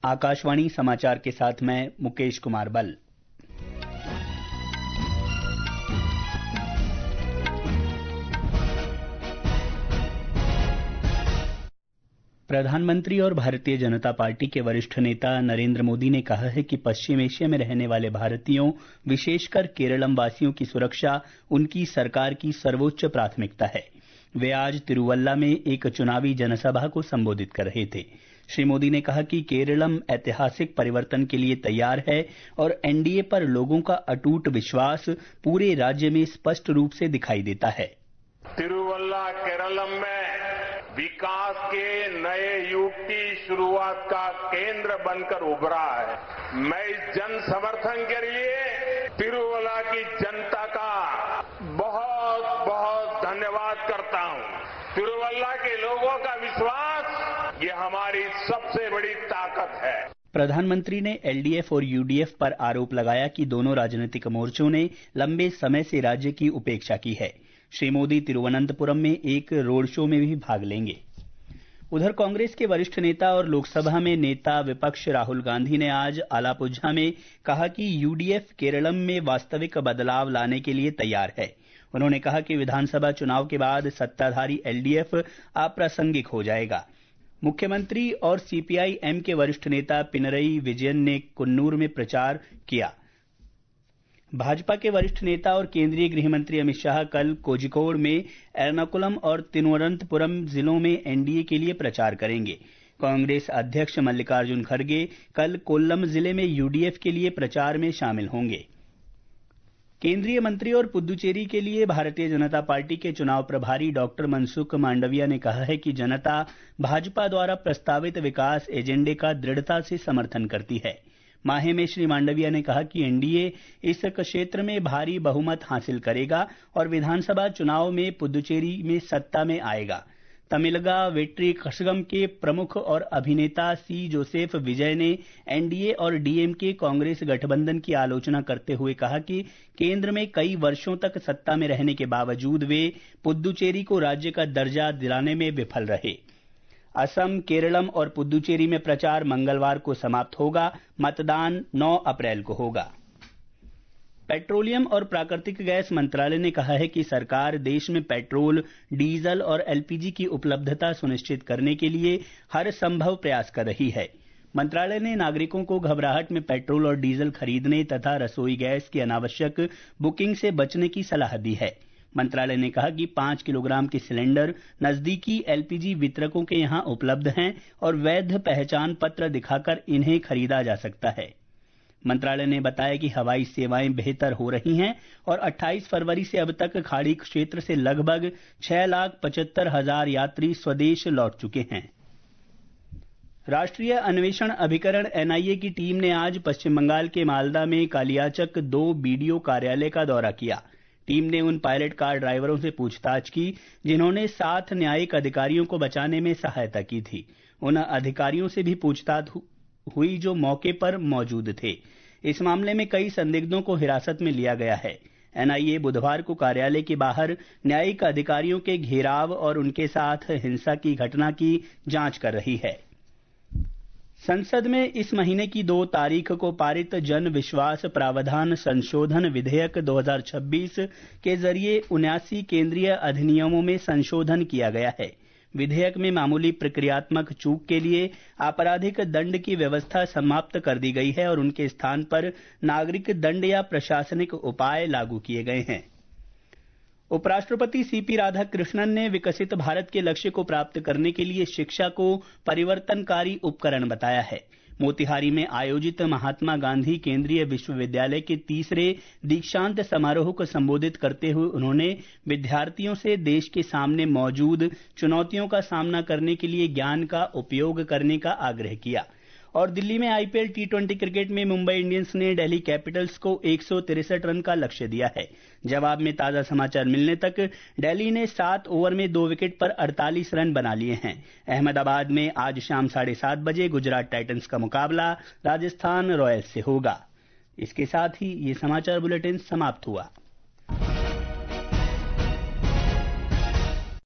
आकाशवाणी समाचार के साथ मैं मुकेश कुमार बल। प्रधानमंत्री और भारतीय जनता पार्टी के वरिष्ठ नेता नरेंद्र मोदी ने कहा है कि पश्चिम एशिया में रहने वाले भारतीयों, विशेषकर केरलम वासियों की सुरक्षा उनकी सरकार की सर्वोच्च प्राथमिकता है। वे आज तिरुवल्ला में एक चुनावी जनसभा को संबोधित कर रहे थे। श्री मोदी ने कहा कि केरलम ऐतिहासिक परिवर्तन के लिए तैयार है और एनडीए पर लोगों का अटूट विश्वास पूरे राज्य में स्पष्ट रूप से दिखाई देता है। तिरुवल्ला केरलम में विकास के नए युग की शुरुआत का केंद्र बनकर उभरा है। मैं इस जन समर्थन के लिए तिरुवल्ला की जनता का बहुत बहुत धन्यवाद करता हूं। तिरुवल्ला के लोगों का विश्वास ये हमारी सबसे बड़ी ताकत है। प्रधानमंत्री ने एलडीएफ और यूडीएफ पर आरोप लगाया कि दोनों राजनीतिक मोर्चों ने लंबे समय से राज्य की उपेक्षा की है। श्री मोदी तिरुवनंतपुरम में एक रोड शो में भी भाग लेंगे। उधर कांग्रेस के वरिष्ठ नेता और लोकसभा में नेता विपक्ष राहुल गांधी ने आज आलापुझा में कहा कि यूडीएफ केरलम में वास्तविक बदलाव लाने के लिए तैयार है। उन्होंने कहा कि विधानसभा चुनाव के बाद सत्ताधारी एलडीएफ अप्रासंगिक हो जाएगा। मुख्यमंत्री और सीपीआई-एम के वरिष्ठ नेता पिनरई विजयन ने कुन्नूर में प्रचार किया। भाजपा के वरिष्ठ नेता और केंद्रीय गृह मंत्री अमित शाह कल कोझिकोड में एर्नाकुलम और तिरुवनंतपुरम जिलों में एनडीए के लिए प्रचार करेंगे। कांग्रेस अध्यक्ष मल्लिकार्जुन खड़गे कल कोल्लम जिले में यूडीएफ के लिए प्रचार में शामिल होंगे। केंद्रीय मंत्री और पुद्दुचेरी के लिए भारतीय जनता पार्टी के चुनाव प्रभारी डॉक्टर मनसुख मांडविया ने कहा है कि जनता भाजपा द्वारा प्रस्तावित विकास एजेंडे का दृढ़ता से समर्थन करती है। माहे में श्री मांडविया ने कहा कि एनडीए इस क्षेत्र में भारी बहुमत हासिल करेगा और विधानसभा चुनाव में पुद्दुचेरी में सत्ता में आएगा। तमिलगा वेट्री कषगम के प्रमुख और अभिनेता सी जोसेफ विजय ने एनडीए और डीएमके कांग्रेस गठबंधन की आलोचना करते हुए कहा कि केंद्र में कई वर्षों तक सत्ता में रहने के बावजूद वे पुद्दुचेरी को राज्य का दर्जा दिलाने में विफल रहे। असम, केरलम और पुद्दुचेरी में प्रचार मंगलवार को समाप्त होगा। मतदान 9 अप्रैल को होगा। पेट्रोलियम और प्राकृतिक गैस मंत्रालय ने कहा है कि सरकार देश में पेट्रोल, डीजल और एलपीजी की उपलब्धता सुनिश्चित करने के लिए हर संभव प्रयास कर रही है। मंत्रालय ने नागरिकों को घबराहट में पेट्रोल और डीजल खरीदने तथा रसोई गैस की अनावश्यक बुकिंग से बचने की सलाह दी है। मंत्रालय ने कहा कि 5 किलोग्राम के सिलेंडर नजदीकी एलपीजी वितरकों के यहां उपलब्ध हैं और वैध पहचान पत्र दिखाकर इन्हें खरीदा जा सकता है। मंत्रालय ने बताया कि हवाई सेवाएं बेहतर हो रही हैं और 28 फरवरी से अब तक खाड़ी क्षेत्र से लगभग 6,75,000 यात्री स्वदेश लौट चुके हैं। राष्ट्रीय अन्वेषण अभिकरण एनआईए की टीम ने आज पश्चिम बंगाल के मालदा में कालियाचक 2 बीडीओ कार्यालय का दौरा किया। टीम ने उन पायलट कार ड्राइवरों से पूछताछ की जिन्होंने 7 न्यायिक अधिकारियों को बचाने में सहायता की थी। उन अधिकारियों से भी पूछताछ हुई जो मौके पर मौजूद थे। इस मामले में कई संदिग्धों को हिरासत में लिया गया है। एनआईए बुधवार को कार्यालय के बाहर न्यायिक अधिकारियों के घेराव और उनके साथ हिंसा की घटना की जांच कर रही है। संसद में इस महीने की 2 तारीख को पारित जन विश्वास प्रावधान संशोधन विधेयक 2026 के जरिए 79 केंद्रीय अधिनियमों में संशोधन किया गया है। विधेयक में मामूली प्रक्रियात्मक चूक के लिए आपराधिक दंड की व्यवस्था समाप्त कर दी गई है और उनके स्थान पर नागरिक दंड या प्रशासनिक उपाय लागू किए गए हैं। उपराष्ट्रपति सीपी राधाकृष्णन ने विकसित भारत के लक्ष्य को प्राप्त करने के लिए शिक्षा को परिवर्तनकारी उपकरण बताया है। मोतिहारी में आयोजित महात्मा गांधी केंद्रीय विश्वविद्यालय के 3रे दीक्षांत समारोह को संबोधित करते हुए उन्होंने विद्यार्थियों से देश के सामने मौजूद चुनौतियों का सामना करने के लिए ज्ञान का उपयोग करने का आग्रह किया। और दिल्ली में आईपीएल टी20 क्रिकेट में मुंबई इंडियंस ने दिल्ली कैपिटल्स को 163 रन का लक्ष्य दिया है। जवाब में ताजा समाचार मिलने तक दिल्ली ने 7 ओवर में 2 विकेट पर 48 रन बना लिए हैं। अहमदाबाद में आज शाम 7:30 बजे गुजरात टाइटंस का मुकाबला राजस्थान रॉयल्स से होगा। इसके साथ ही ये समाचार बुलेटिन समाप्त हुआ।